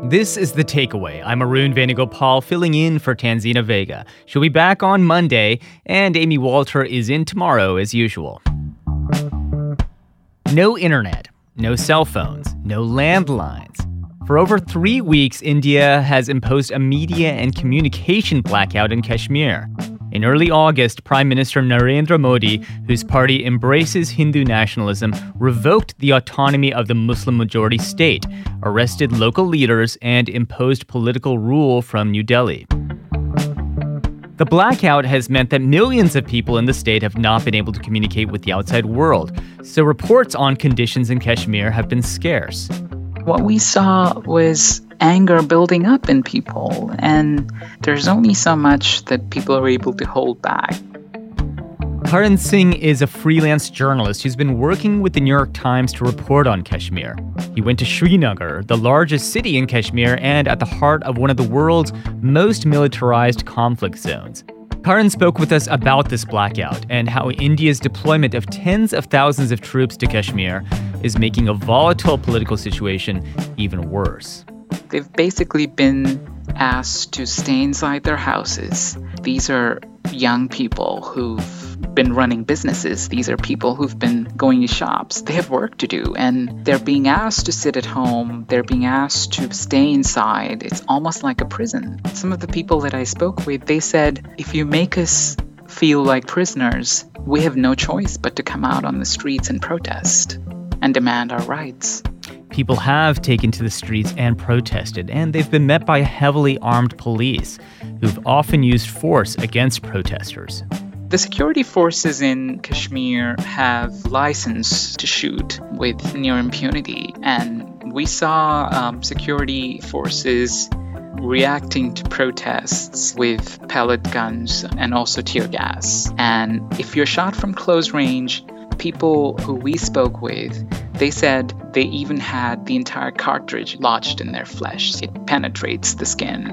This is The Takeaway. I'm Arun Venugopal filling in for Tanzina Vega. She'll be back on Monday, and Amy Walter is in tomorrow as usual. No internet, no cell phones, no landlines. For over 3 weeks, India has imposed a media and communication blackout in Kashmir. In early August, Prime Minister Narendra Modi, whose party embraces Hindu nationalism, revoked the autonomy of the Muslim-majority state, arrested local leaders, and imposed political rule from New Delhi. The blackout has meant that millions of people in the state have not been able to communicate with the outside world, so reports on conditions in Kashmir have been scarce. What we saw was anger building up in people, and there's only so much that people are able to hold back. Karan Singh is a freelance journalist who's been working with the New York Times to report on Kashmir. He went to Srinagar, the largest city in Kashmir and at the heart of one of the world's most militarized conflict zones. Karan spoke with us about this blackout and how India's deployment of tens of thousands of troops to Kashmir is making a volatile political situation even worse. They've basically been asked to stay inside their houses. These are young people who've been running businesses. These are people who've been going to shops. They have work to do, and they're being asked to sit at home. They're being asked to stay inside. It's almost like a prison. Some of the people that I spoke with, they said, if you make us feel like prisoners, we have no choice but to come out on the streets and protest and demand our rights. People have taken to the streets and protested, and they've been met by heavily armed police who've often used force against protesters. The security forces in Kashmir have license to shoot with near impunity, and we saw security forces reacting to protests with pellet guns and also tear gas. And if you're shot from close range, people who we spoke with, they said they even had the entire cartridge lodged in their flesh. It penetrates the skin.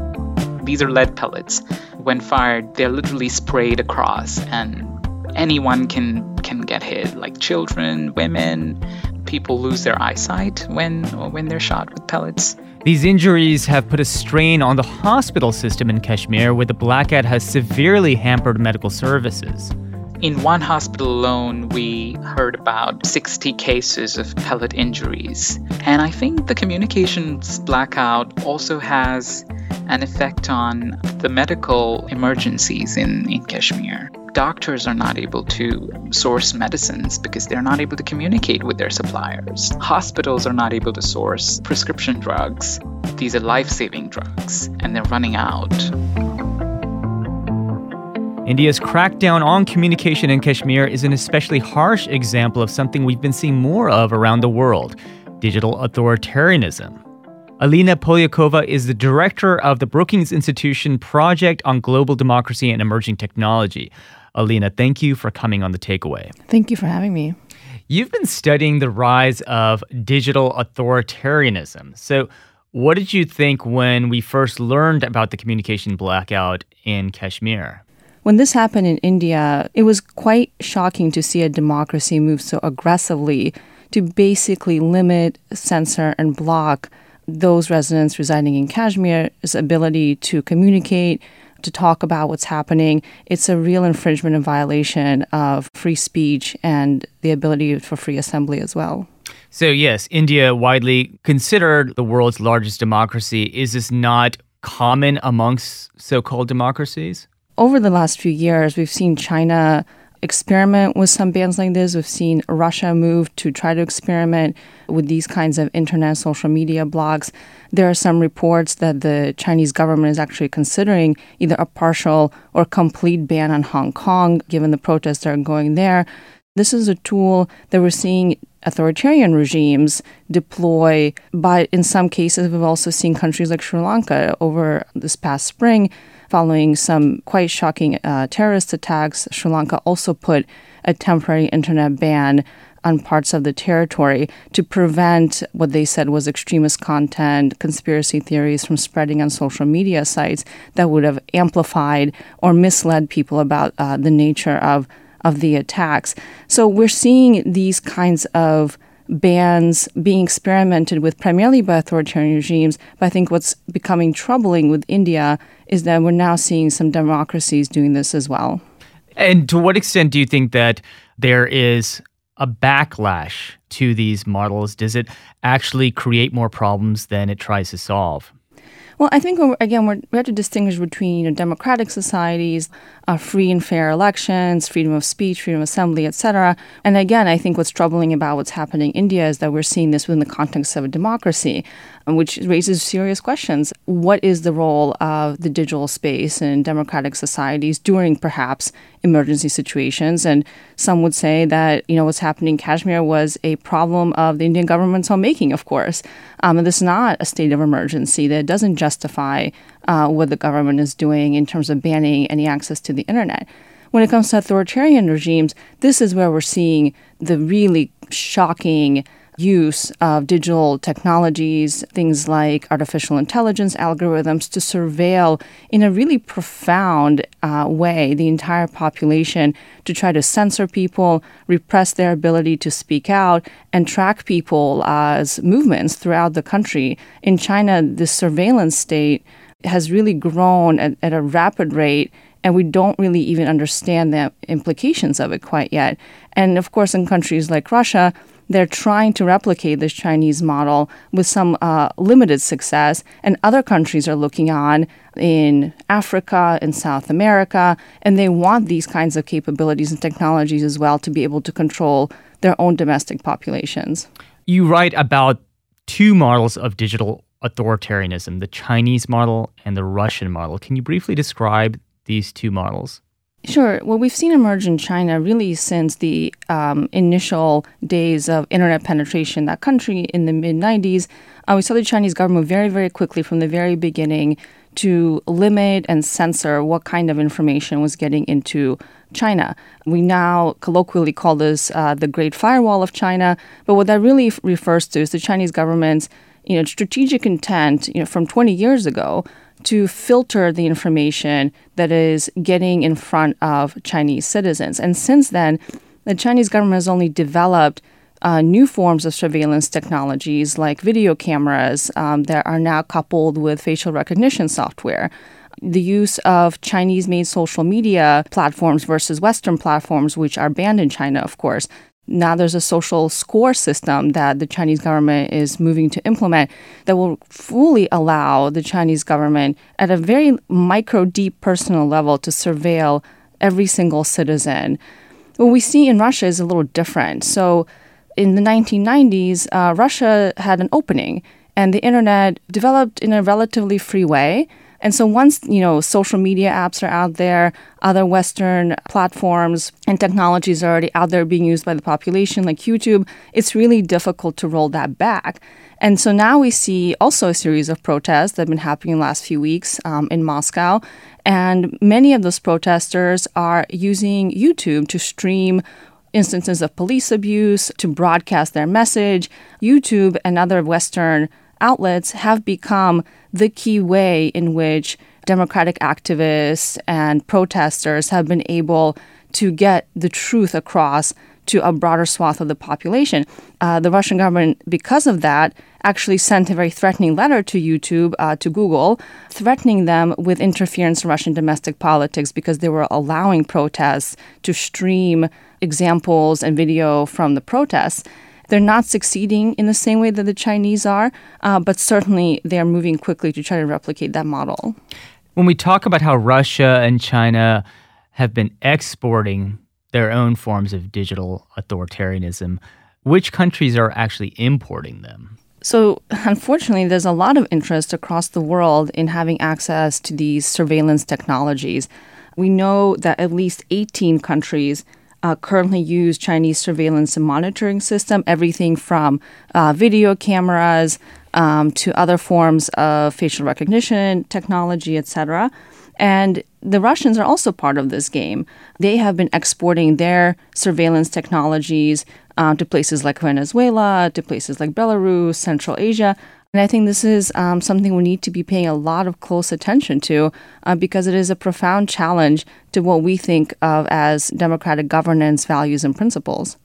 These are lead pellets. When fired, they're literally sprayed across, and anyone can get hit, like children, women. People lose their eyesight when they're shot with pellets. These injuries have put a strain on the hospital system in Kashmir, where the blackout has severely hampered medical services. In one hospital alone, we heard about 60 cases of pellet injuries. And I think the communications blackout also has an effect on the medical emergencies in Kashmir. Doctors are not able to source medicines because they're not able to communicate with their suppliers. Hospitals are not able to source prescription drugs. These are life-saving drugs, and they're running out. India's crackdown on communication in Kashmir is an especially harsh example of something we've been seeing more of around the world: digital authoritarianism. Alina Polyakova is the director of the Brookings Institution Project on Global Democracy and Emerging Technology. Alina, thank you for coming on The Takeaway. Thank you for having me. You've been studying the rise of digital authoritarianism. So what did you think when we first learned about the communication blackout in Kashmir? When this happened in India, it was quite shocking to see a democracy move so aggressively to basically limit, censor, and block those residents residing in Kashmir's ability to communicate, to talk about what's happening. It's a real infringement and violation of free speech and the ability for free assembly as well. So yes, India, widely considered the world's largest democracy. Is this not common amongst so-called democracies? Over the last few years, we've seen China experiment with some bans like this. We've seen Russia move to try to experiment with these kinds of internet social media blogs. There are some reports that the Chinese government is actually considering either a partial or complete ban on Hong Kong, given the protests that are going there. This is a tool that we're seeing authoritarian regimes deploy, but in some cases, we've also seen countries like Sri Lanka over this past spring. Following some quite shocking terrorist attacks, Sri Lanka also put a temporary internet ban on parts of the territory to prevent what they said was extremist content, conspiracy theories from spreading on social media sites that would have amplified or misled people about the nature of the attacks. So we're seeing these kinds of bans being experimented with primarily by authoritarian regimes. But I think what's becoming troubling with India is that we're now seeing some democracies doing this as well. And to what extent do you think that there is a backlash to these models? Does it actually create more problems than it tries to solve? Well, I think, again, we have to distinguish between democratic societies, free and fair elections, freedom of speech, freedom of assembly, etc. And again, I think what's troubling about what's happening in India is that we're seeing this within the context of a democracy, which raises serious questions. What is the role of the digital space in democratic societies during perhaps emergency situations? And some would say that, what's happening in Kashmir was a problem of the Indian government's own making, of course. And this is not a state of emergency that doesn't justify what the government is doing in terms of banning any access to the internet. When it comes to authoritarian regimes, this is where we're seeing the really shocking use of digital technologies, things like artificial intelligence algorithms, to surveil in a really profound way the entire population, to try to censor people, repress their ability to speak out, and track people as movements throughout the country. In China, this surveillance state has really grown at a rapid rate, and we don't really even understand the implications of it quite yet. And of course, in countries like Russia, they're trying to replicate this Chinese model with some limited success, and other countries are looking on in Africa, in South America, and they want these kinds of capabilities and technologies as well to be able to control their own domestic populations. You write about two models of digital authoritarianism, the Chinese model and the Russian model. Can you briefly describe these two models? Sure. Well, we've seen emerge in China really since the initial days of internet penetration in that country in the mid-90s. We saw the Chinese government very, very quickly from the very beginning to limit and censor what kind of information was getting into China. We now colloquially call this the Great Firewall of China, but what that really refers to is the Chinese government's strategic intent from 20 years ago to filter the information that is getting in front of Chinese citizens. And since then, the Chinese government has only developed new forms of surveillance technologies like video cameras that are now coupled with facial recognition software. The use of Chinese-made social media platforms versus Western platforms, which are banned in China, of course. Now there's a social score system that the Chinese government is moving to implement that will fully allow the Chinese government at a very micro, deep personal level to surveil every single citizen. What we see in Russia is a little different. So in the 1990s, Russia had an opening, and the internet developed in a relatively free way. And so once, social media apps are out there, other Western platforms and technologies are already out there being used by the population, like YouTube, it's really difficult to roll that back. And so now we see also a series of protests that have been happening in the last few weeks in Moscow. And many of those protesters are using YouTube to stream instances of police abuse, to broadcast their message. YouTube and other Western outlets have become the key way in which democratic activists and protesters have been able to get the truth across to a broader swath of the population. The Russian government, because of that, actually sent a very threatening letter to YouTube, to Google, threatening them with interference in Russian domestic politics because they were allowing protests to stream examples and video from the protests. They're not succeeding in the same way that the Chinese are, but certainly they're moving quickly to try to replicate that model. When we talk about how Russia and China have been exporting their own forms of digital authoritarianism, which countries are actually importing them? So, unfortunately, there's a lot of interest across the world in having access to these surveillance technologies. We know that at least 18 countries currently use Chinese surveillance and monitoring system, everything from video cameras to other forms of facial recognition technology, etc. And the Russians are also part of this game. They have been exporting their surveillance technologies to places like Venezuela, to places like Belarus, Central Asia. And I think this is something we need to be paying a lot of close attention to because it is a profound challenge to what we think of as democratic governance values and principles.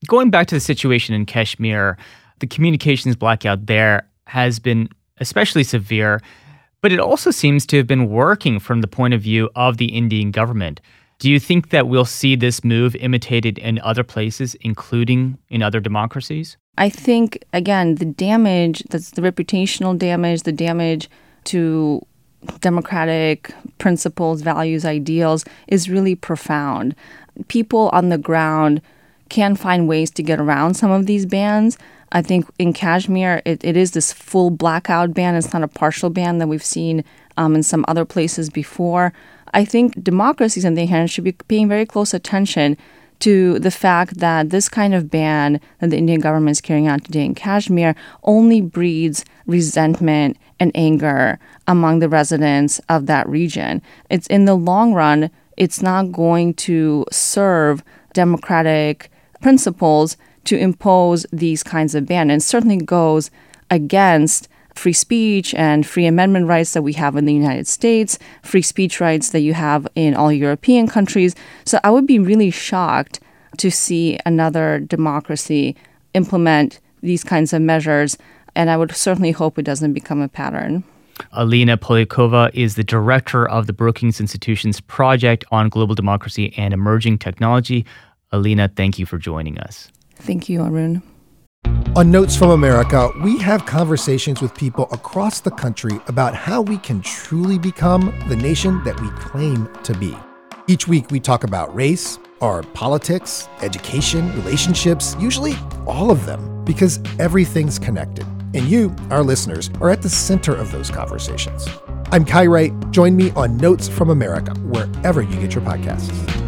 Going back to the situation in Kashmir, the communications blackout there has been especially severe, but it also seems to have been working from the point of view of the Indian government. Do you think that we'll see this move imitated in other places, including in other democracies? I think, again, the damage, that's the reputational damage, the damage to democratic principles, values, ideals is really profound. People on the ground can find ways to get around some of these bans. I think in Kashmir, it is this full blackout ban. It's not a partial ban that we've seen in some other places before. I think democracies, on the other hand, should be paying very close attention to the fact that this kind of ban that the Indian government is carrying out today in Kashmir only breeds resentment and anger among the residents of that region. It's in the long run, it's not going to serve democratic principles to impose these kinds of bans, and certainly goes against free speech and free amendment rights that we have in the United States, free speech rights that you have in all European countries. So I would be really shocked to see another democracy implement these kinds of measures, and I would certainly hope it doesn't become a pattern. Alina Polyakova is the director of the Brookings Institution's Project on Global Democracy and Emerging Technology. Alina, thank you for joining us. Thank you, Arun. On Notes from America, we have conversations with people across the country about how we can truly become the nation that we claim to be. Each week, we talk about race, our politics, education, relationships, usually all of them, because everything's connected. And you, our listeners, are at the center of those conversations. I'm Kai Wright. Join me on Notes from America, wherever you get your podcasts.